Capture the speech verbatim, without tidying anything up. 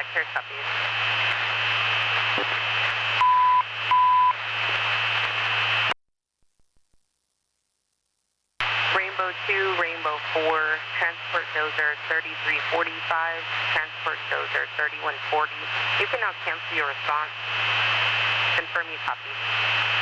Vector copies. Rainbow two, Rainbow four, transport dozer thirty-three forty-five, transport dozer thirty-one forty. You can now cancel your response. Confirm you copy.